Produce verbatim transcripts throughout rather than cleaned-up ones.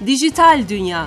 Dijital Dünya.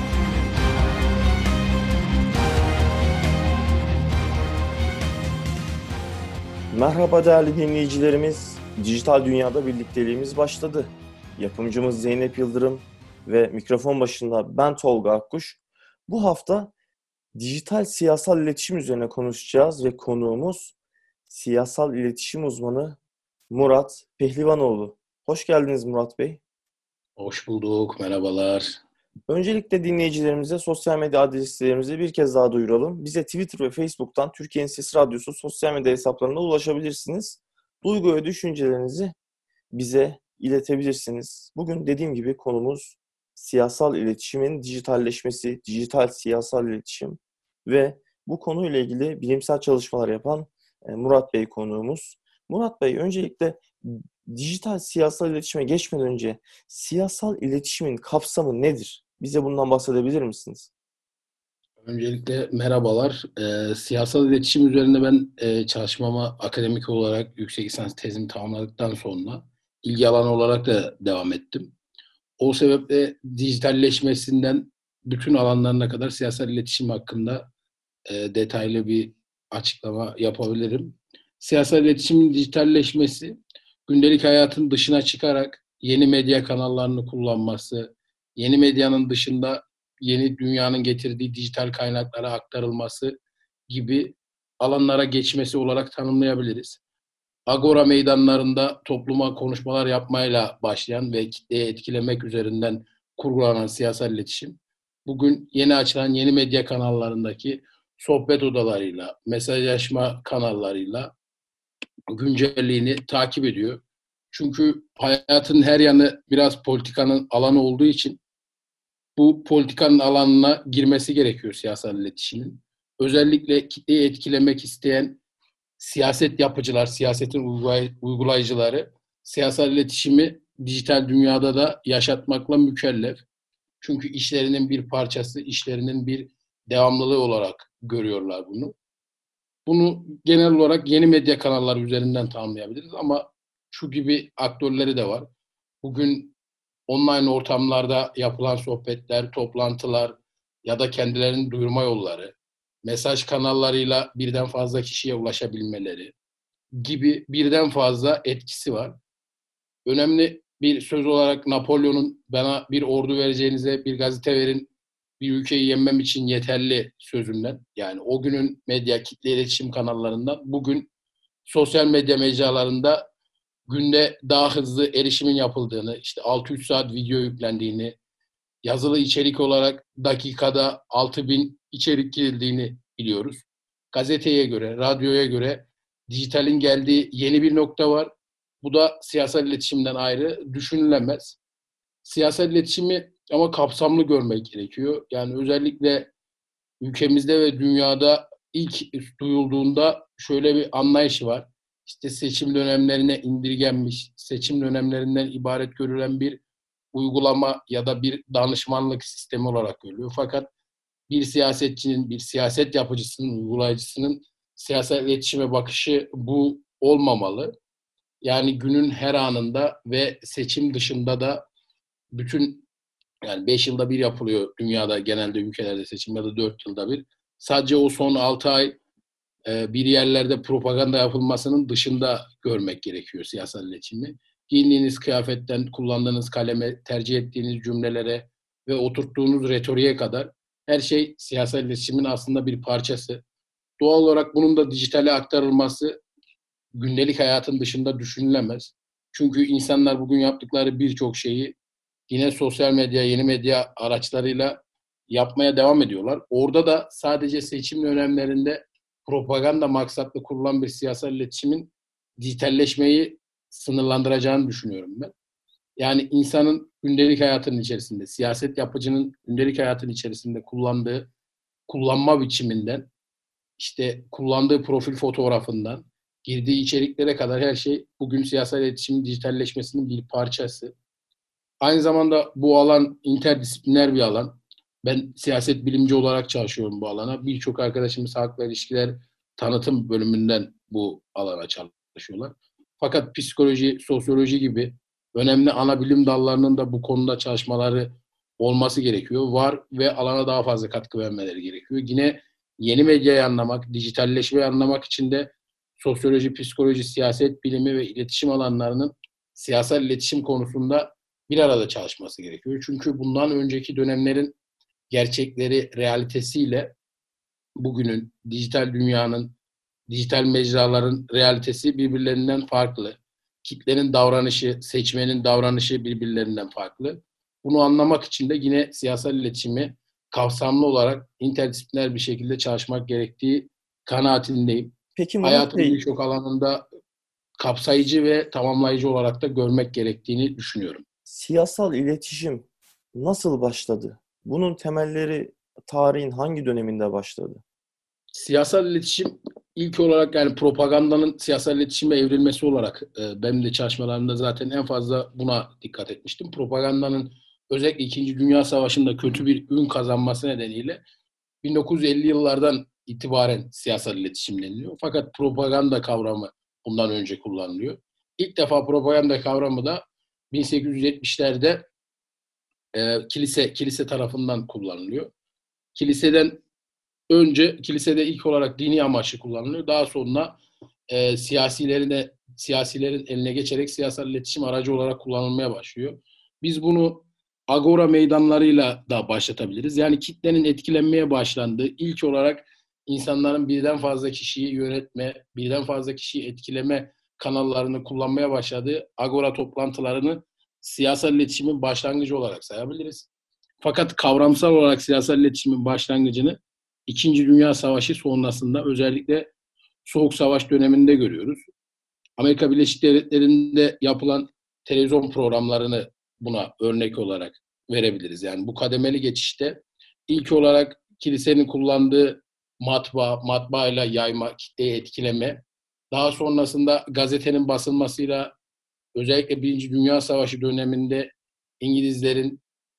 Merhaba değerli dinleyicilerimiz. Dijital Dünya'da birlikteliğimiz başladı. Yapımcımız Zeynep Yıldırım ve mikrofon başında ben Tolga Akkuş. Bu hafta dijital siyasal iletişim üzerine konuşacağız ve konuğumuz siyasal iletişim uzmanı Murat Pehlivanoğlu. Hoş geldiniz Murat Bey. Hoş bulduk, merhabalar. Öncelikle dinleyicilerimize sosyal medya adreslerimizi bir kez daha duyuralım. Bize Twitter ve Facebook'tan Türkiye'nin Sesi Radyosu sosyal medya hesaplarına ulaşabilirsiniz. Duygu ve düşüncelerinizi bize iletebilirsiniz. Bugün dediğim gibi konumuz siyasal iletişimin dijitalleşmesi, dijital siyasal iletişim ve bu konuyla ilgili bilimsel çalışmalar yapan Murat Bey konuğumuz. Murat Bey, öncelikle dijital siyasal iletişime geçmeden önce siyasal iletişimin kapsamı nedir? Bize bundan bahsedebilir misiniz? Öncelikle merhabalar. E, siyasal iletişim üzerine ben e, çalışmama akademik olarak yüksek lisans tezimi tamamladıktan sonra ilgi alanı olarak da devam ettim. O sebeple dijitalleşmesinden bütün alanlarına kadar siyasal iletişim hakkında e, detaylı bir açıklama yapabilirim. Siyasal iletişimin dijitalleşmesi, gündelik hayatın dışına çıkarak yeni medya kanallarını kullanması, yeni medyanın dışında yeni dünyanın getirdiği dijital kaynaklara aktarılması gibi alanlara geçmesi olarak tanımlayabiliriz. Agora meydanlarında topluma konuşmalar yapmayla başlayan ve kitleyi etkilemek üzerinden kurgulanan siyasal iletişim, bugün yeni açılan yeni medya kanallarındaki sohbet odalarıyla, mesajlaşma kanallarıyla güncelliğini takip ediyor. Çünkü hayatın her yanı biraz politikanın alanı olduğu için bu politikanın alanına girmesi gerekiyor siyasal iletişimin. Özellikle kitleyi etkilemek isteyen siyaset yapıcılar, siyasetin uygulayıcıları siyasal iletişimi dijital dünyada da yaşatmakla mükellef. Çünkü işlerinin bir parçası, işlerinin bir devamlılığı olarak görüyorlar bunu. Bunu genel olarak yeni medya kanalları üzerinden tanımlayabiliriz ama şu gibi aktörleri de var. Bugün online ortamlarda yapılan sohbetler, toplantılar ya da kendilerinin duyurma yolları, mesaj kanallarıyla birden fazla kişiye ulaşabilmeleri gibi birden fazla etkisi var. Önemli bir söz olarak Napolyon'un bana bir ordu vereceğinize bir gazete verin, bir ülkeyi yenmem için yeterli sözünden, yani o günün medya kitle iletişim kanallarından bugün sosyal medya mecralarında günde daha hızlı erişimin yapıldığını, işte altı üç saat video yüklendiğini, yazılı içerik olarak dakikada altı bin içerik girildiğini biliyoruz. Gazeteye göre, radyoya göre dijitalin geldiği yeni bir nokta var. Bu da siyasal iletişimden ayrı düşünülemez. Siyasal iletişimi ama kapsamlı görmek gerekiyor. Yani özellikle ülkemizde ve dünyada ilk duyulduğunda şöyle bir anlayış var. İşte seçim dönemlerine indirgenmiş, seçim dönemlerinden ibaret görülen bir uygulama ya da bir danışmanlık sistemi olarak görülüyor. Fakat bir siyasetçinin, bir siyaset yapıcısının, uygulayıcısının siyasal iletişime bakışı bu olmamalı. Yani günün her anında ve seçim dışında da bütün, yani beş yılda bir yapılıyor dünyada, genelde ülkelerde seçim ya da dört yılda bir. Sadece o son altı ay bir yerlerde propaganda yapılmasının dışında görmek gerekiyor siyasal iletişimi. Giyindiğiniz kıyafetten, kullandığınız kaleme, tercih ettiğiniz cümlelere ve oturttuğunuz retoriğe kadar her şey siyasal iletişimin aslında bir parçası. Doğal olarak bunun da dijitale aktarılması gündelik hayatın dışında düşünülemez. Çünkü insanlar bugün yaptıkları birçok şeyi yine sosyal medya, yeni medya araçlarıyla yapmaya devam ediyorlar. Orada da sadece seçim dönemlerinde propaganda maksatlı kurulan bir siyasal iletişimin dijitalleşmeyi sınırlandıracağını düşünüyorum ben. Yani insanın gündelik hayatının içerisinde, siyaset yapıcının gündelik hayatın içerisinde kullandığı kullanma biçiminden, işte kullandığı profil fotoğrafından, girdiği içeriklere kadar her şey bugün siyasal iletişimin dijitalleşmesinin bir parçası. Aynı zamanda bu alan interdisipliner bir alan. Ben siyaset bilimci olarak çalışıyorum bu alana. Birçok arkadaşımız halkla ilişkiler tanıtım bölümünden bu alana çalışıyorlar. Fakat psikoloji, sosyoloji gibi önemli ana bilim dallarının da bu konuda çalışmaları olması gerekiyor. Var ve alana daha fazla katkı vermeleri gerekiyor. Yine yeni medyayı anlamak, dijitalleşmeyi anlamak için de sosyoloji, psikoloji, siyaset bilimi ve iletişim alanlarının siyasal iletişim konusunda bir arada çalışması gerekiyor. Çünkü bundan önceki dönemlerin gerçekleri, realitesiyle bugünün dijital dünyanın, dijital mecraların realitesi birbirlerinden farklı. Kitlenin davranışı, seçmenin davranışı birbirlerinden farklı. Bunu anlamak için de yine siyasal iletişimi kapsamlı olarak interdisipliner bir şekilde çalışmak gerektiği kanaatindeyim. Peki Murat Hayatın Bey, birçok alanında kapsayıcı ve tamamlayıcı olarak da görmek gerektiğini düşünüyorum. siyasal iletişim nasıl başladı? Bunun temelleri tarihin hangi döneminde başladı? Siyasal iletişim ilk olarak yani propagandanın siyasal iletişime evrilmesi olarak e, benim de çalışmalarımda zaten en fazla buna dikkat etmiştim. Propagandanın özellikle İkinci Dünya Savaşı'nda kötü bir ün kazanması nedeniyle bin dokuz yüz elli yıllardan itibaren siyasal iletişim deniliyor. Fakat propaganda kavramı bundan önce kullanılıyor. İlk defa propaganda kavramı da bin sekiz yüz yetmişlerde e, kilise kilise tarafından kullanılıyor. Kiliseden önce kilisede ilk olarak dini amaçlı kullanılıyor. Daha sonra e, siyasilerine siyasilerin eline geçerek siyasal iletişim aracı olarak kullanılmaya başlıyor. Biz bunu agora meydanlarıyla da başlatabiliriz. Yani kitlenin etkilenmeye başlandığı, ilk olarak insanların birden fazla kişiyi yönetme, birden fazla kişiyi etkileme kanallarını kullanmaya başladığı agora toplantılarını siyasal iletişimin başlangıcı olarak sayabiliriz. Fakat kavramsal olarak siyasal iletişimin başlangıcını İkinci Dünya Savaşı sonrasında özellikle Soğuk Savaş döneminde görüyoruz. Amerika Birleşik Devletleri'nde yapılan televizyon programlarını buna örnek olarak verebiliriz. Yani bu kademeli geçişte ilk olarak kilisenin kullandığı matbaa, matbaayla yayma, kitleyi etkileme, daha sonrasında gazetenin basılmasıyla özellikle Birinci Dünya Savaşı döneminde İngilizlerin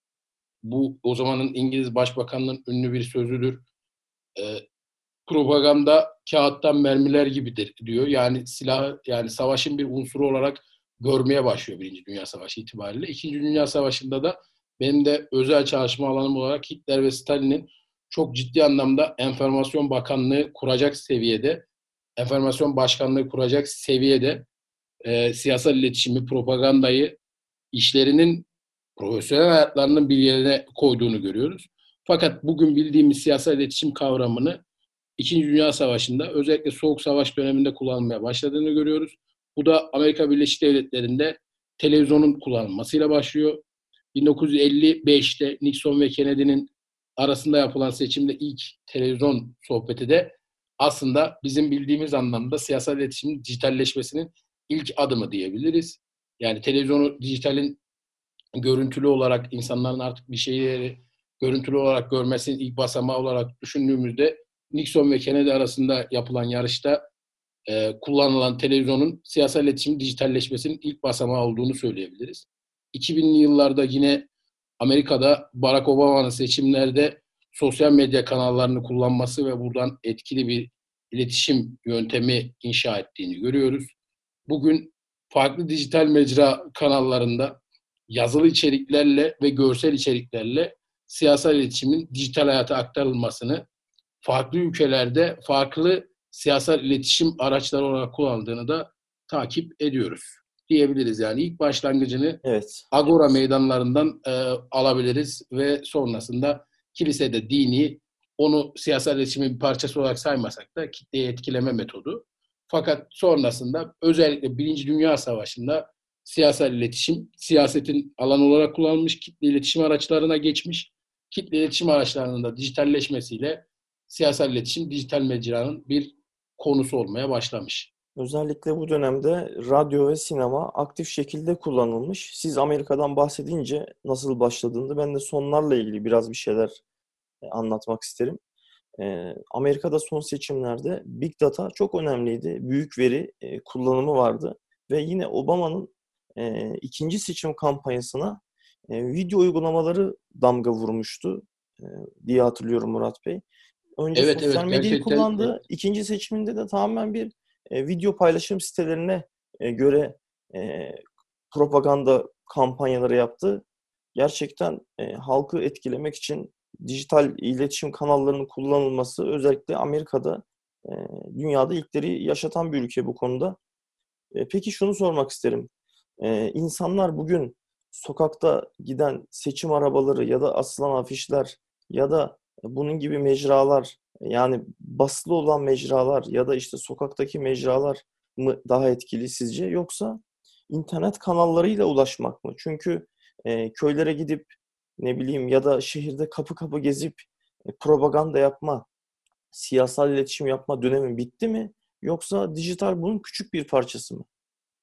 bu o zamanın İngiliz Başbakanı'nın ünlü bir sözüdür. E, Propaganda kağıttan mermiler gibidir diyor. Yani silah yani savaşın bir unsuru olarak görmeye başlıyor Birinci Dünya Savaşı itibariyle. İkinci Dünya Savaşı'nda da benim de özel çalışma alanım olarak Hitler ve Stalin'in çok ciddi anlamda enformasyon bakanlığı kuracak seviyede, enformasyon başkanlığı kuracak seviyede e, siyasal iletişimi, propagandayı işlerinin profesyonel hayatlarının bir yerine koyduğunu görüyoruz. Fakat bugün bildiğimiz siyasal iletişim kavramını İkinci Dünya Savaşı'nda özellikle Soğuk Savaş döneminde kullanılmaya başladığını görüyoruz. Bu da Amerika Birleşik Devletleri'nde televizyonun kullanılmasıyla başlıyor. bin dokuz yüz elli beşte Nixon ve Kennedy'nin arasında yapılan seçimde ilk televizyon sohbeti de aslında bizim bildiğimiz anlamda siyasal iletişimin dijitalleşmesinin ilk adımı diyebiliriz. Yani televizyonu dijitalin görüntülü olarak insanların artık bir şeyleri görüntülü olarak görmesinin ilk basamağı olarak düşündüğümüzde Nixon ve Kennedy arasında yapılan yarışta e, kullanılan televizyonun siyasal iletişim dijitalleşmesinin ilk basamağı olduğunu söyleyebiliriz. iki binli yıllarda yine Amerika'da Barack Obama'nın seçimlerde sosyal medya kanallarını kullanması ve buradan etkili bir iletişim yöntemi inşa ettiğini görüyoruz. Bugün farklı dijital mecra kanallarında yazılı içeriklerle ve görsel içeriklerle siyasal iletişimin dijital hayata aktarılmasını, farklı ülkelerde farklı siyasal iletişim araçları olarak kullanıldığını da takip ediyoruz diyebiliriz. Yani ilk başlangıcını Evet. agora meydanlarından e, alabiliriz ve sonrasında kilisede dini, onu siyasal iletişimin bir parçası olarak saymasak da kitleyi etkileme metodu. Fakat sonrasında özellikle Birinci Dünya Savaşı'nda siyasal iletişim siyasetin alanı olarak kullanılmış, kitle iletişim araçlarına geçmiş. Kitle iletişim araçlarının da dijitalleşmesiyle siyasal iletişim dijital mecranın bir konusu olmaya başlamış. Özellikle bu dönemde radyo ve sinema aktif şekilde kullanılmış. Siz Amerika'dan bahsedince nasıl başladığını ben de sonlarla ilgili biraz bir şeyler e, anlatmak isterim. E, Amerika'da son seçimlerde Big Data çok önemliydi. Büyük veri e, kullanımı vardı. Ve yine Obama'nın e, ikinci seçim kampanyasına e, video uygulamaları damga vurmuştu e, diye hatırlıyorum Murat Bey. Önce Evet sosyal evet medyayı gerçekten kullandı. İkinci seçiminde de tamamen bir e, video paylaşım sitelerine e, göre e, propaganda kampanyaları yaptı. gerçekten e, halkı etkilemek için dijital iletişim kanallarının kullanılması özellikle Amerika'da e, dünyada ilkleri yaşatan bir ülke bu konuda. E, peki şunu sormak isterim. E, insanlar bugün sokakta giden seçim arabaları ya da asılan afişler ya da bunun gibi mecralar, yani basılı olan mecralar ya da işte sokaktaki mecralar mı daha etkili sizce, yoksa internet kanallarıyla ulaşmak mı? Çünkü e, köylere gidip ne bileyim ya da şehirde kapı kapı gezip e, propaganda yapma, siyasal iletişim yapma dönemi bitti mi? Yoksa dijital bunun küçük bir parçası mı?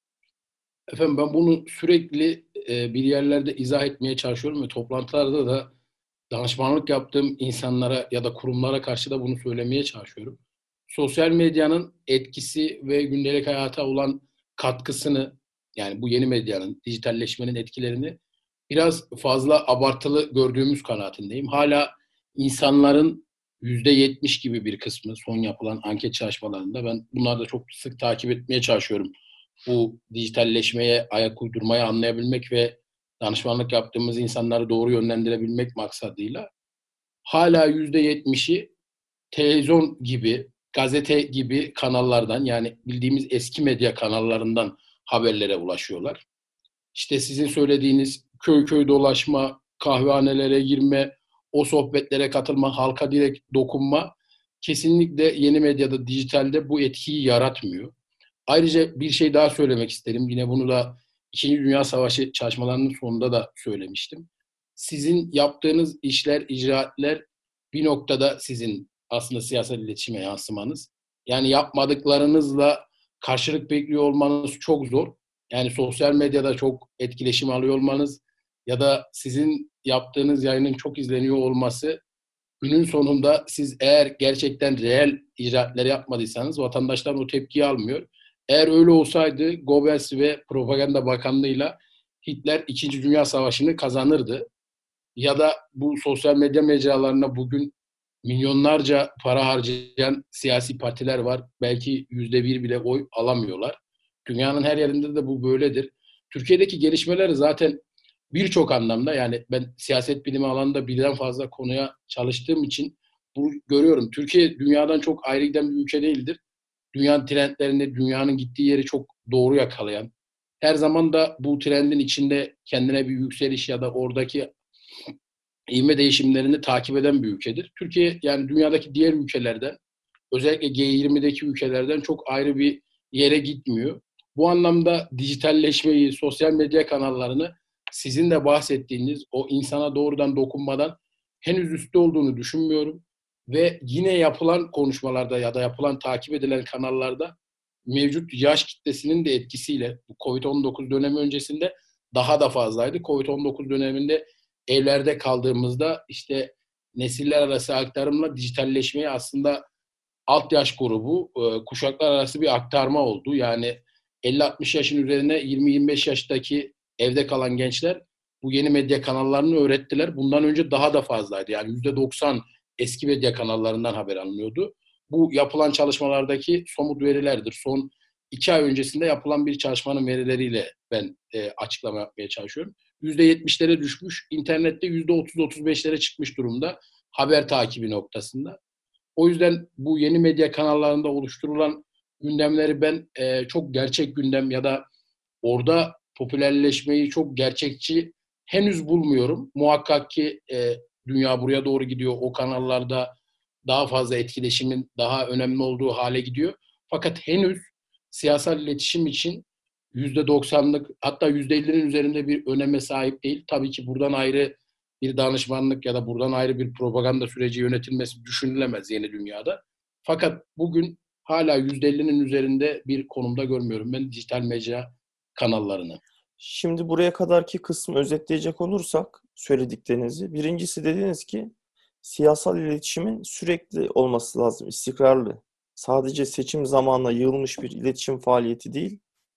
Efendim ben bunu sürekli e, bir yerlerde izah etmeye çalışıyorum ve toplantılarda da danışmanlık yaptığım insanlara ya da kurumlara karşı da bunu söylemeye çalışıyorum. Sosyal medyanın etkisi ve gündelik hayata olan katkısını, yani bu yeni medyanın, dijitalleşmenin etkilerini biraz fazla abartılı gördüğümüz kanaatindeyim. Hala insanların yüzde yetmiş gibi bir kısmı son yapılan anket çalışmalarında, ben bunları da çok sık takip etmeye çalışıyorum. Bu dijitalleşmeye ayak uydurmayı anlayabilmek ve danışmanlık yaptığımız insanları doğru yönlendirebilmek maksadıyla hala yüzde yetmişi televizyon gibi, gazete gibi kanallardan, yani bildiğimiz eski medya kanallarından haberlere ulaşıyorlar. İşte sizin söylediğiniz köy köy dolaşma, kahvehanelere girme, o sohbetlere katılma, halka direkt dokunma kesinlikle yeni medyada, dijitalde bu etkiyi yaratmıyor. Ayrıca bir şey daha söylemek isterim. Yine bunu da İkinci Dünya Savaşı çalışmalarının sonunda da söylemiştim. Sizin yaptığınız işler, icraatler bir noktada sizin aslında siyasal iletişime yansımanız. Yani yapmadıklarınızla karşılık bekliyor olmanız çok zor. Yani sosyal medyada çok etkileşim alıyor olmanız ya da sizin yaptığınız yayının çok izleniyor olması, günün sonunda siz eğer gerçekten reel icraatleri yapmadıysanız vatandaşlar o tepkiyi almıyor. Eğer öyle olsaydı Goebbels ve Propaganda Bakanlığı'yla Hitler İkinci Dünya Savaşı'nı kazanırdı. Ya da bu sosyal medya mecralarına bugün milyonlarca para harcayan siyasi partiler var. Belki yüzde bir bile oy alamıyorlar. Dünyanın her yerinde de bu böyledir. Türkiye'deki gelişmeler zaten birçok anlamda, yani ben siyaset bilimi alanında birden fazla konuya çalıştığım için bu görüyorum. Türkiye dünyadan çok ayrı giden bir ülke değildir. Dünyanın trendlerini, dünyanın gittiği yeri çok doğru yakalayan, her zaman da bu trendin içinde kendine bir yükseliş ya da oradaki ivme değişimlerini takip eden bir ülkedir. Türkiye yani dünyadaki diğer ülkelerden, özellikle G yirmideki ülkelerden çok ayrı bir yere gitmiyor. Bu anlamda dijitalleşmeyi, sosyal medya kanallarını sizin de bahsettiğiniz o insana doğrudan dokunmadan henüz üstte olduğunu düşünmüyorum. Ve yine yapılan konuşmalarda ya da yapılan takip edilen kanallarda mevcut yaş kitlesinin de etkisiyle bu kovid on dokuz dönemi öncesinde daha da fazlaydı. kovid on dokuz döneminde evlerde kaldığımızda işte nesiller arası aktarımla dijitalleşmeyi aslında alt yaş grubu, e, kuşaklar arası bir aktarma oldu. Yani elli altmış yaşın üzerine yirmi yirmi beş yaştaki evde kalan gençler bu yeni medya kanallarını öğrettiler. Bundan önce daha da fazlaydı. Yani yüzde doksan eski medya kanallarından haber alınıyordu. Bu yapılan çalışmalardaki somut verilerdir. Son iki ay öncesinde yapılan bir çalışmanın verileriyle ben e, açıklama yapmaya çalışıyorum. yüzde yetmişlere düşmüş, internette yüzde otuz otuz beşlere çıkmış durumda haber takibi noktasında. O yüzden bu yeni medya kanallarında oluşturulan gündemleri ben e, çok gerçek gündem ya da orada popülerleşmeyi çok gerçekçi henüz bulmuyorum. Muhakkak ki e, dünya buraya doğru gidiyor. O kanallarda daha fazla etkileşimin daha önemli olduğu hale gidiyor. Fakat henüz siyasal iletişim için yüzde doksanlık, hatta yüzde ellinin üzerinde bir öneme sahip değil. Tabii ki buradan ayrı bir danışmanlık ya da buradan ayrı bir propaganda süreci yönetilmesi düşünülemez yeni dünyada. Fakat bugün hala yüzde ellinin üzerinde bir konumda görmüyorum ben dijital medya kanallarını. Şimdi buraya kadarki kısmı özetleyecek olursak söylediklerinizi. Birincisi dediniz ki siyasal iletişimin sürekli olması lazım, istikrarlı. Sadece seçim zamanına yığılmış bir iletişim faaliyeti değil,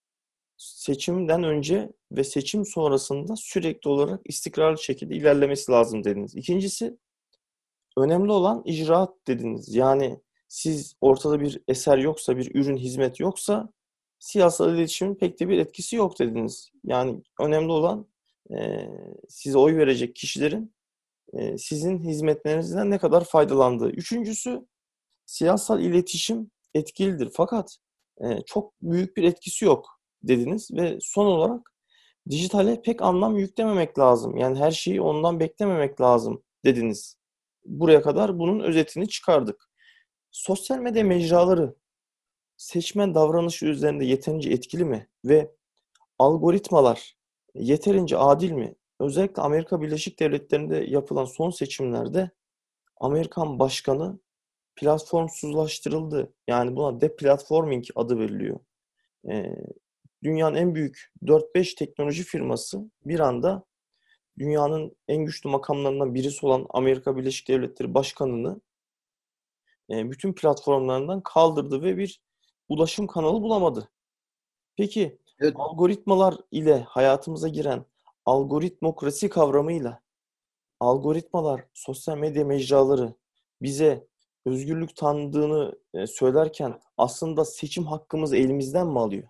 seçimden önce ve seçim sonrasında sürekli olarak istikrarlı şekilde ilerlemesi lazım dediniz. İkincisi, önemli olan icraat dediniz. Yani siz ortada bir eser yoksa, bir ürün, hizmet yoksa siyasal iletişimin pek de bir etkisi yok dediniz. Yani önemli olan e, size oy verecek kişilerin e, sizin hizmetlerinizden ne kadar faydalandığı. Üçüncüsü, siyasal iletişim etkilidir fakat e, çok büyük bir etkisi yok dediniz ve son olarak dijitale pek anlam yüklememek lazım. Yani her şeyi ondan beklememek lazım dediniz. Buraya kadar bunun özetini çıkardık. Sosyal medya mecraları seçmen davranışı üzerinde yeterince etkili mi? Ve algoritmalar yeterince adil mi? Özellikle Amerika Birleşik Devletleri'nde yapılan son seçimlerde Amerikan başkanı platformsuzlaştırıldı. Yani buna deplatforming adı veriliyor. Ee, dünyanın en büyük dört beş teknoloji firması bir anda dünyanın en güçlü makamlarından birisi olan Amerika Birleşik Devletleri Başkanı'nı e, bütün platformlarından kaldırdı ve bir ulaşım kanalı bulamadı. Peki Evet, algoritmalar ile hayatımıza giren algoritmokrasi kavramıyla algoritmalar, sosyal medya mecraları bize özgürlük tanıdığını e, söylerken aslında seçim hakkımızı elimizden mi alıyor?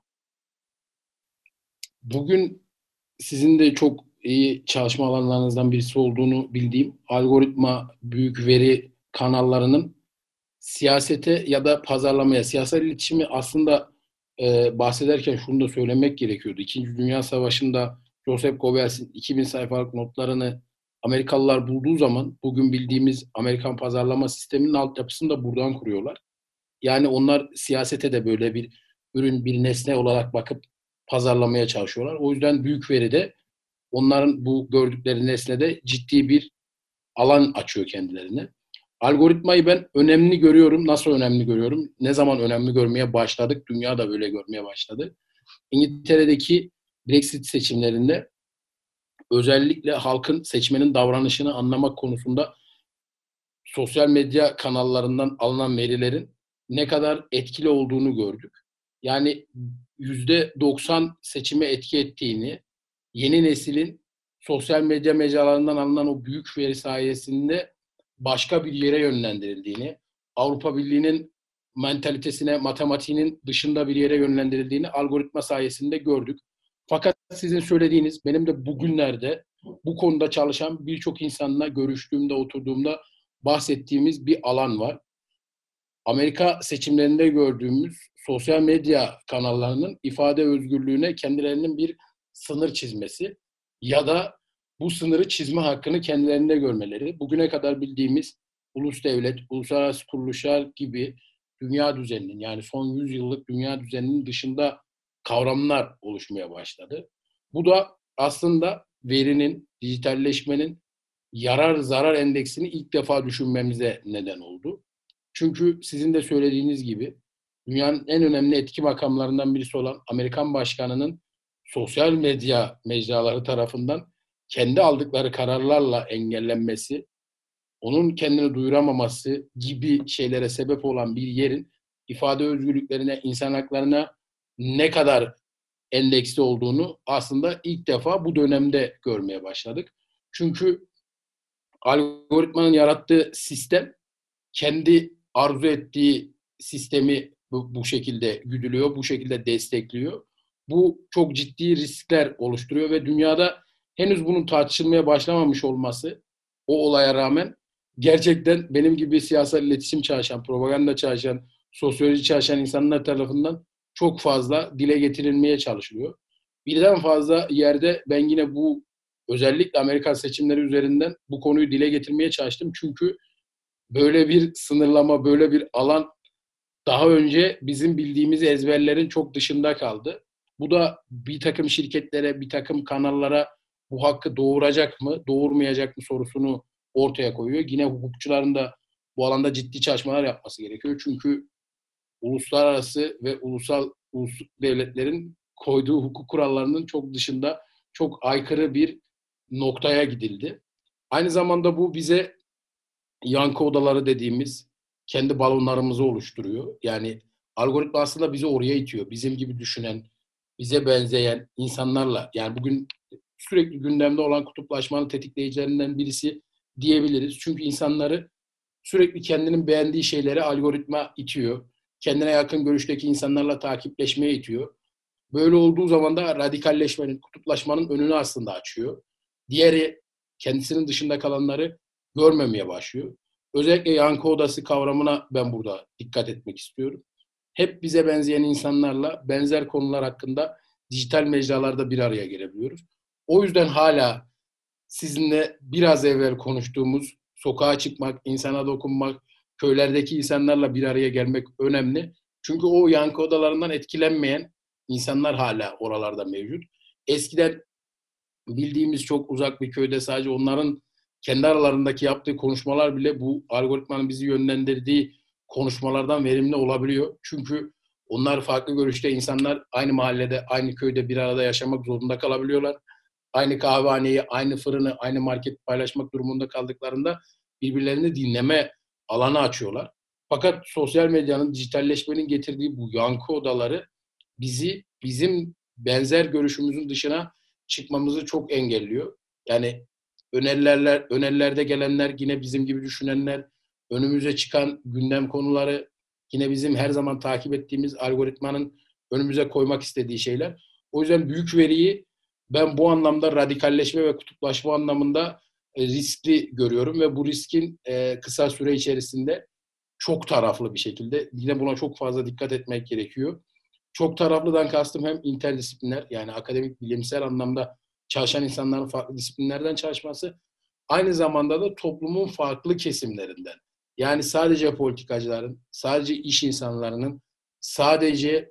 bugün sizin de çok iyi çalışma alanlarınızdan birisi olduğunu bildiğim algoritma büyük veri kanallarının siyasete ya da pazarlamaya, siyasal iletişimi aslında e, bahsederken şunu da söylemek gerekiyordu. İkinci Dünya Savaşı'nda Joseph Goebbels'in iki bin sayfalık notlarını Amerikalılar bulduğu zaman bugün bildiğimiz Amerikan pazarlama sisteminin altyapısını da buradan kuruyorlar. Yani onlar siyasete de böyle bir ürün, bir nesne olarak bakıp pazarlamaya çalışıyorlar. O yüzden büyük veri de onların bu gördükleri nesnede ciddi bir alan açıyor kendilerine. Algoritmayı ben önemli görüyorum. Nasıl önemli görüyorum? Ne zaman önemli görmeye başladık? Dünya da böyle görmeye başladı. İngiltere'deki Brexit seçimlerinde özellikle halkın, seçmenin davranışını anlamak konusunda sosyal medya kanallarından alınan verilerin ne kadar etkili olduğunu gördük. Yani yüzde doksan seçime etki ettiğini, yeni neslin sosyal medya mecralarından alınan o büyük veri sayesinde başka bir yere yönlendirildiğini, Avrupa Birliği'nin mentalitesine, matematiğinin dışında bir yere yönlendirildiğini algoritma sayesinde gördük. Fakat sizin söylediğiniz, benim de bugünlerde bu konuda çalışan birçok insanla görüştüğümde, oturduğumda bahsettiğimiz bir alan var. Amerika seçimlerinde gördüğümüz sosyal medya kanallarının ifade özgürlüğüne kendilerinin bir sınır çizmesi ya da bu sınırı çizme hakkını kendilerinde görmeleri. Bugüne kadar bildiğimiz ulus devlet, uluslararası kuruluşlar gibi dünya düzeninin, yani son yüz yıllık dünya düzeninin dışında kavramlar oluşmaya başladı. Bu da aslında verinin, dijitalleşmenin yarar zarar endeksini ilk defa düşünmemize neden oldu. Çünkü sizin de söylediğiniz gibi dünyanın en önemli etki makamlarından birisi olan Amerikan başkanının sosyal medya mecraları tarafından kendi aldıkları kararlarla engellenmesi, onun kendini duyuramaması gibi şeylere sebep olan bir yerin ifade özgürlüklerine, insan haklarına ne kadar endeksli olduğunu aslında ilk defa bu dönemde görmeye başladık. Çünkü algoritmanın yarattığı sistem kendi arzu ettiği sistemi bu, bu şekilde güdülüyor, bu şekilde destekliyor. Bu çok ciddi riskler oluşturuyor ve dünyada henüz bunun tartışılmaya başlamamış olması o olaya rağmen gerçekten benim gibi siyasal iletişim çalışan, propaganda çalışan, sosyoloji çalışan insanlar tarafından çok fazla dile getirilmeye çalışılıyor. Birden fazla yerde ben yine bu özellikle Amerikan seçimleri üzerinden bu konuyu dile getirmeye çalıştım. Çünkü böyle bir sınırlama, böyle bir alan daha önce bizim bildiğimiz ezberlerin çok dışında kaldı. Bu da bir takım şirketlere, bir takım kanallara bu hakkı doğuracak mı, doğurmayacak mı sorusunu ortaya koyuyor. Yine hukukçuların da bu alanda ciddi çalışmalar yapması gerekiyor. Çünkü uluslararası ve ulusal ulus devletlerin koyduğu hukuk kurallarının çok dışında, çok aykırı bir noktaya gidildi. Aynı zamanda bu bize yankı odaları dediğimiz kendi balonlarımızı oluşturuyor. Yani algoritma aslında bizi oraya itiyor. Bizim gibi düşünen, bize benzeyen insanlarla, yani bugün sürekli gündemde olan kutuplaşmanın tetikleyicilerinden birisi diyebiliriz. Çünkü insanları sürekli kendinin beğendiği şeylere algoritma itiyor. Kendine yakın görüşteki insanlarla takipleşmeye itiyor. Böyle olduğu zaman da radikalleşmenin, kutuplaşmanın önünü aslında açıyor. Diğeri kendisinin dışında kalanları görmemeye başlıyor. Özellikle yankı odası kavramına ben burada dikkat etmek istiyorum. Hep bize benzeyen insanlarla benzer konular hakkında dijital mecralarda bir araya gelebiliyoruz. O yüzden hala sizinle biraz evvel konuştuğumuz sokağa çıkmak, insana dokunmak, köylerdeki insanlarla bir araya gelmek önemli. Çünkü o yankı odalarından etkilenmeyen insanlar hala oralarda mevcut. Eskiden bildiğimiz çok uzak bir köyde sadece onların kendi aralarındaki yaptığı konuşmalar bile bu algoritmanın bizi yönlendirdiği konuşmalardan verimli olabiliyor. Çünkü onlar farklı görüşte insanlar aynı mahallede, aynı köyde bir arada yaşamak zorunda kalabiliyorlar. Aynı kahvehaneyi, aynı fırını, aynı market paylaşmak durumunda kaldıklarında birbirlerini dinleme alanı açıyorlar. Fakat sosyal medyanın, dijitalleşmenin getirdiği bu yankı odaları bizi bizim benzer görüşümüzün dışına çıkmamızı çok engelliyor. Yani önerilerler, önerilerde gelenler yine bizim gibi düşünenler, önümüze çıkan gündem konuları yine bizim her zaman takip ettiğimiz algoritmanın önümüze koymak istediği şeyler. O yüzden büyük veriyi ben bu anlamda radikalleşme ve kutuplaşma anlamında e, riskli görüyorum ve bu riskin e, kısa süre içerisinde çok taraflı bir şekilde yine buna çok fazla dikkat etmek gerekiyor. Çok taraflıdan kastım hem interdisipliner yani akademik bilimsel anlamda çalışan insanların farklı disiplinlerden çalışması aynı zamanda da toplumun farklı kesimlerinden. Yani sadece politikacıların, sadece iş insanlarının, sadece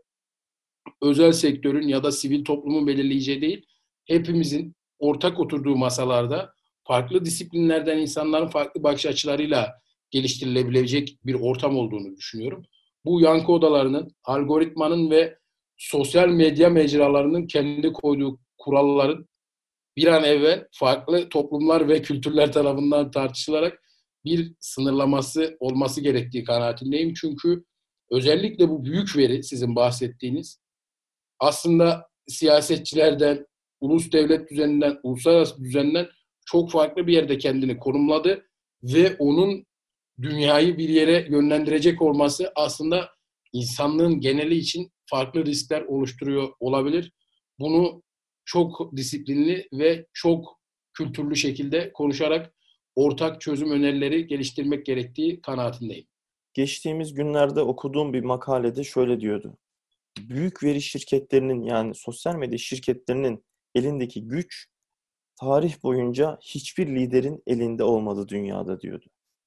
özel sektörün ya da sivil toplumun belirleyeceği değil, hepimizin ortak oturduğu masalarda farklı disiplinlerden insanların farklı bakış açılarıyla geliştirilebilecek bir ortam olduğunu düşünüyorum. Bu yankı odalarının, algoritmanın ve sosyal medya mecralarının kendi koyduğu kuralların bir an evvel farklı toplumlar ve kültürler tarafından tartışılarak bir sınırlaması olması gerektiği kanaatindeyim. Çünkü özellikle bu büyük veri sizin bahsettiğiniz aslında siyasetçilerden, ulus devlet düzeninden, uluslararası düzenden çok farklı bir yerde kendini konumladı ve onun dünyayı bir yere yönlendirecek olması aslında insanlığın geneli için farklı riskler oluşturuyor olabilir. Bunu çok disiplinli ve çok kültürlü şekilde konuşarak ortak çözüm önerileri geliştirmek gerektiği kanaatindeyim. Geçtiğimiz günlerde okuduğum bir makalede şöyle diyordu. Büyük veri şirketlerinin yani sosyal medya şirketlerinin elindeki güç tarih boyunca hiçbir liderin elinde olmadı dünyada diyordu.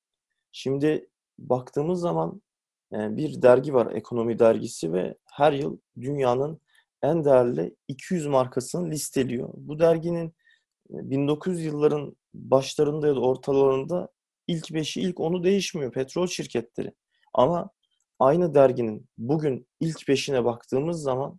Şimdi baktığımız zaman e, bir dergi var, ekonomi dergisi ve her yıl dünyanın en değerli iki yüz markasını listeliyor. Bu derginin bin dokuz yüz yılların başlarında ya da ortalarında ilk beşi, ilk onu değişmiyor. Petrol şirketleri. Ama aynı derginin bugün ilk beşine baktığımız zaman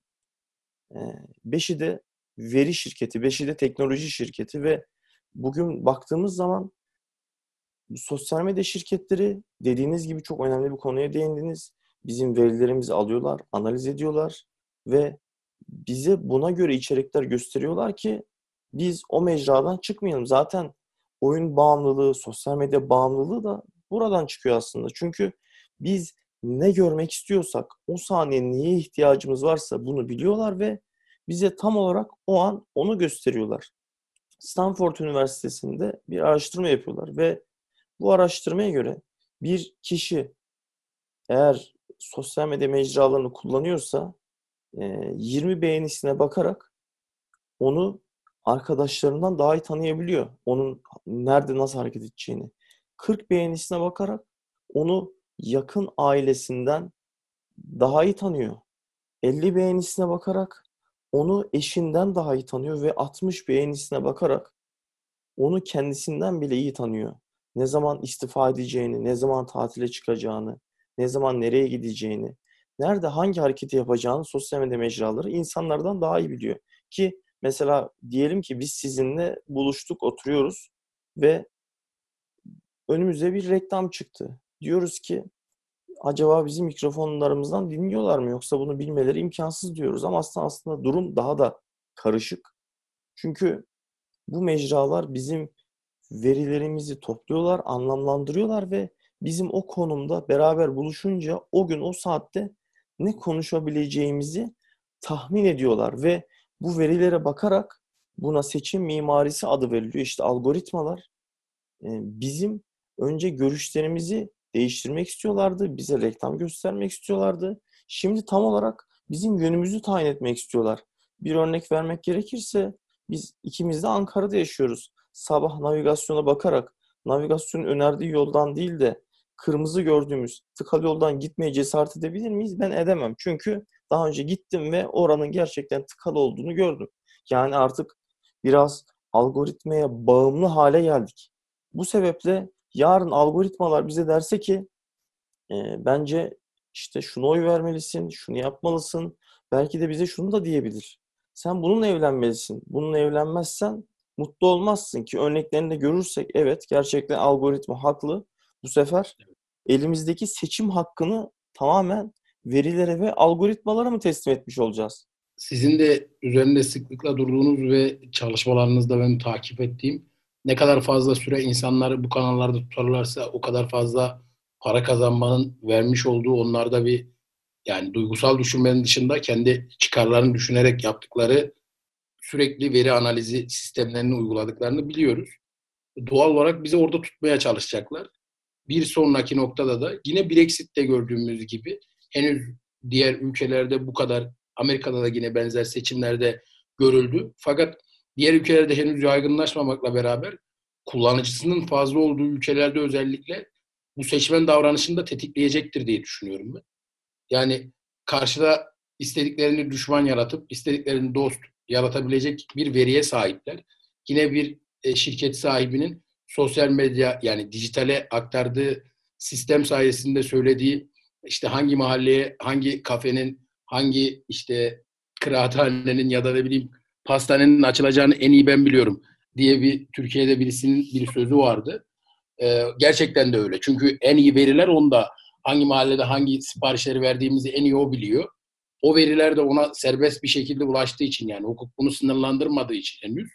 beşi de veri şirketi, beşi de teknoloji şirketi ve bugün baktığımız zaman bu sosyal medya şirketleri dediğiniz gibi çok önemli bir konuya değindiniz. Bizim verilerimizi alıyorlar, analiz ediyorlar ve bize buna göre içerikler gösteriyorlar ki biz o mecradan çıkmayalım. Zaten oyun bağımlılığı, sosyal medya bağımlılığı da buradan çıkıyor aslında. Çünkü biz ne görmek istiyorsak, o saniye neye ihtiyacımız varsa bunu biliyorlar ve bize tam olarak o an onu gösteriyorlar. Stanford Üniversitesi'nde bir araştırma yapıyorlar ve bu araştırmaya göre bir kişi eğer sosyal medya mecralarını kullanıyorsa yirmi beğenisine bakarak onu arkadaşlarından daha iyi tanıyabiliyor. Onun nerede nasıl hareket edeceğini. kırk beğenisine bakarak onu yakın ailesinden daha iyi tanıyor. elli beğenisine bakarak onu eşinden daha iyi tanıyor ve altmış beğenisine bakarak onu kendisinden bile iyi tanıyor. Ne zaman istifa edeceğini, ne zaman tatile çıkacağını, ne zaman nereye gideceğini, nerede hangi hareketi yapacağını sosyal medya mecraları insanlardan daha iyi biliyor. Ki mesela diyelim ki biz sizinle buluştuk, oturuyoruz ve önümüze bir reklam çıktı. Diyoruz ki acaba bizim mikrofonlarımızdan dinliyorlar mı yoksa bunu bilmeleri imkansız diyoruz ama aslında aslında durum daha da karışık. Çünkü bu mecralar bizim verilerimizi topluyorlar, anlamlandırıyorlar ve bizim o konumda beraber buluşunca o gün o saatte ne konuşabileceğimizi tahmin ediyorlar ve bu verilere bakarak buna seçim mimarisi adı veriliyor. İşte algoritmalar e, bizim önce görüşlerimizi değiştirmek istiyorlardı, bize reklam göstermek istiyorlardı. Şimdi tam olarak bizim yönümüzü tayin etmek istiyorlar. Bir örnek vermek gerekirse biz ikimiz de Ankara'da yaşıyoruz. Sabah navigasyona bakarak navigasyonun önerdiği yoldan değil de kırmızı gördüğümüz tıkalı yoldan gitmeye cesaret edebilir miyiz? Ben edemem. Çünkü daha önce gittim ve oranın gerçekten tıkalı olduğunu gördüm. Yani artık biraz algoritmaya bağımlı hale geldik. Bu sebeple yarın algoritmalar bize derse ki e, bence işte şunu oy vermelisin, şunu yapmalısın. Belki de bize şunu da diyebilir. Sen bununla evlenmelisin. Bununla evlenmezsen mutlu olmazsın ki örneklerini de görürsek evet gerçekten algoritma haklı. Bu sefer elimizdeki seçim hakkını tamamen verilere ve algoritmalara mı teslim etmiş olacağız? Sizin de üzerinde sıklıkla durduğunuz ve çalışmalarınızda ben takip ettiğim, ne kadar fazla süre insanları bu kanallarda tutarlarsa o kadar fazla para kazanmanın vermiş olduğu, onlarda bir, yani duygusal düşünmenin dışında kendi çıkarlarını düşünerek yaptıkları sürekli veri analizi sistemlerini uyguladıklarını biliyoruz. Doğal olarak bizi orada tutmaya çalışacaklar. Bir sonraki noktada da yine Brexit'te gördüğümüz gibi henüz diğer ülkelerde bu kadar, Amerika'da da yine benzer seçimlerde görüldü. Fakat diğer ülkelerde henüz yaygınlaşmamakla beraber kullanıcısının fazla olduğu ülkelerde özellikle bu seçmen davranışını da tetikleyecektir diye düşünüyorum ben. Yani karşıda istediklerini düşman yaratıp istediklerini dost yaratabilecek bir veriye sahipler. Yine bir e, şirket sahibinin sosyal medya, yani dijitale aktardığı sistem sayesinde söylediği, işte hangi mahalleye, hangi kafenin, hangi işte kıraathanenin ya da ne bileyim pastanenin açılacağını en iyi ben biliyorum diye bir Türkiye'de birisinin bir sözü vardı. Ee, gerçekten de öyle. Çünkü en iyi veriler onda. Hangi mahallede hangi siparişleri verdiğimizi en iyi o biliyor. O veriler de ona serbest bir şekilde ulaştığı için, yani hukuk bunu sınırlandırmadığı için henüz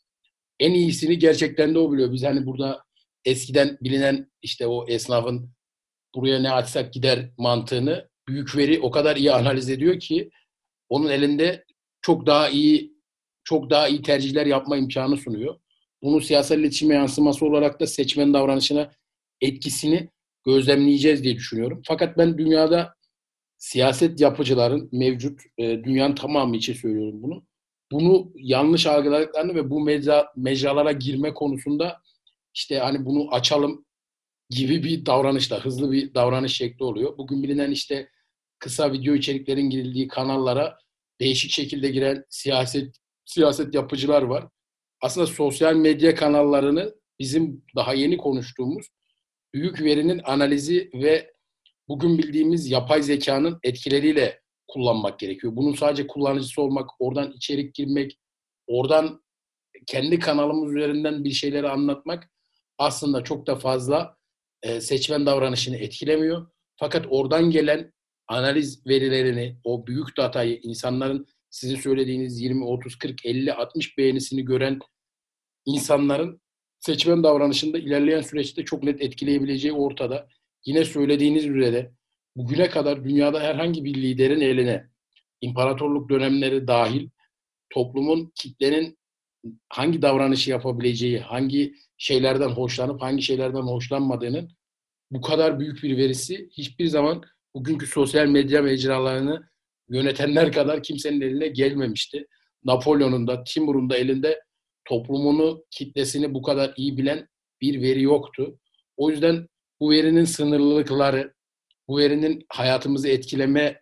en iyisini gerçekten de o biliyor. Biz hani burada eskiden bilinen işte o esnafın buraya ne açsak gider mantığını büyük veri o kadar iyi analiz ediyor ki onun elinde çok daha iyi çok daha iyi tercihler yapma imkanı sunuyor. Bunun siyasal iletişime yansıması olarak da seçmen davranışına etkisini gözlemleyeceğiz diye düşünüyorum. Fakat ben dünyada siyaset yapıcıların mevcut, e, dünyanın tamamı için söylüyorum bunu. Bunu yanlış algıladıklarını ve bu mecra, mecralara girme konusunda işte hani bunu açalım gibi bir davranışla, hızlı bir davranış şekli oluyor. Bugün bilinen işte kısa video içeriklerin girildiği kanallara değişik şekilde giren siyaset siyaset yapıcılar var. Aslında sosyal medya kanallarını bizim daha yeni konuştuğumuz büyük verinin analizi ve bugün bildiğimiz yapay zekanın etkileriyle kullanmak gerekiyor. Bunun sadece kullanıcısı olmak, oradan içerik girmek, oradan kendi kanalımız üzerinden bir şeyleri anlatmak aslında çok da fazla e, seçmen davranışını etkilemiyor. Fakat oradan gelen analiz verilerini, o büyük datayı, insanların sizin söylediğiniz yirmi, otuz, kırk, elli, altmış beğenisini gören insanların seçmen davranışında ilerleyen süreçte çok net etkileyebileceği ortada. Yine söylediğiniz üzere bugüne kadar dünyada herhangi bir liderin eline, imparatorluk dönemleri dahil, toplumun, kitlenin hangi davranışı yapabileceği, hangi şeylerden hoşlanıp hangi şeylerden hoşlanmadığının bu kadar büyük bir verisi hiçbir zaman bugünkü sosyal medya mecralarını yönetenler kadar kimsenin eline gelmemişti. Napolyon'un da Timur'un da elinde toplumunu, kitlesini bu kadar iyi bilen bir veri yoktu. O yüzden bu verinin sınırlılıkları, bu verinin hayatımızı etkileme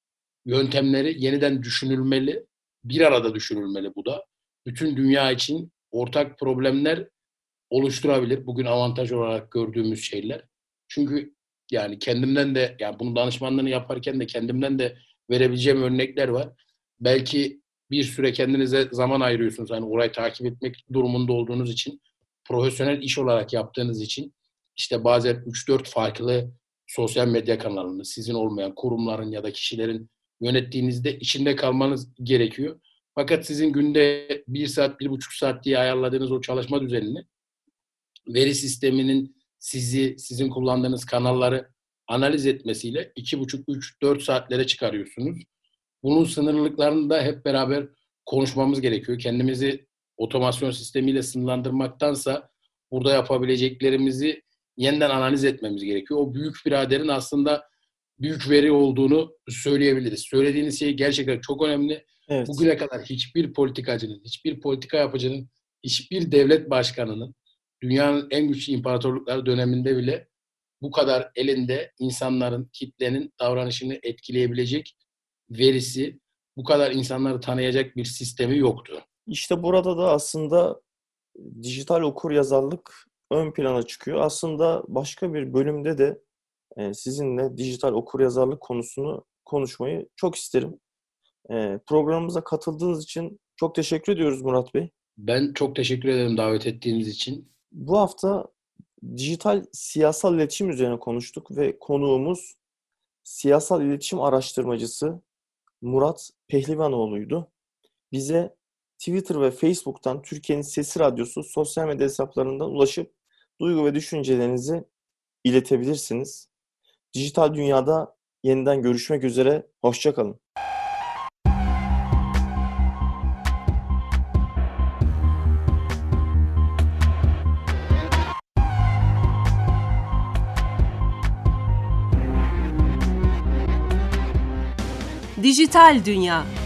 yöntemleri yeniden düşünülmeli, bir arada düşünülmeli bu da. Bütün dünya için ortak problemler oluşturabilir. Bugün avantaj olarak gördüğümüz şeyler. Çünkü yani kendimden de, yani bunun danışmanlığını yaparken de kendimden de verebileceğim örnekler var. Belki bir süre kendinize zaman ayırıyorsunuz. Hani orayı takip etmek durumunda olduğunuz için, profesyonel iş olarak yaptığınız için işte bazen üç dört farklı sosyal medya kanalını sizin olmayan kurumların ya da kişilerin yönettiğinizde içinde kalmanız gerekiyor. Fakat sizin günde bir saat, bir buçuk saat diye ayarladığınız o çalışma düzenini veri sisteminin sizi, sizin kullandığınız kanalları analiz etmesiyle iki buçuk, üç, dört saatlere çıkarıyorsunuz. Bunun sınırlılıklarını da hep beraber konuşmamız gerekiyor. Kendimizi otomasyon sistemiyle sınırlandırmaktansa burada yapabileceklerimizi yeniden analiz etmemiz gerekiyor. O büyük biraderin aslında büyük veri olduğunu söyleyebiliriz. Söylediğiniz şey gerçekten çok önemli. Evet. Bugüne kadar hiçbir politikacının, hiçbir politika yapıcının, hiçbir devlet başkanının dünyanın en güçlü imparatorlukları döneminde bile bu kadar elinde insanların, kitlenin davranışını etkileyebilecek verisi, bu kadar insanları tanıyacak bir sistemi yoktu. İşte burada da aslında dijital okuryazarlık ön plana çıkıyor. Aslında başka bir bölümde de e, sizinle dijital okuryazarlık konusunu konuşmayı çok isterim. E, programımıza katıldığınız için çok teşekkür ediyoruz Murat Bey. Ben çok teşekkür ederim davet ettiğiniz için. Bu hafta dijital siyasal iletişim üzerine konuştuk ve konuğumuz siyasal iletişim araştırmacısı Murat Pehlivanoğlu'ydu. Bize Twitter ve Facebook'tan Türkiye'nin Sesi Radyosu sosyal medya hesaplarından ulaşıp duygu ve düşüncelerinizi iletebilirsiniz. Dijital dünyada yeniden görüşmek üzere. Hoşça kalın. Dijital Dünya.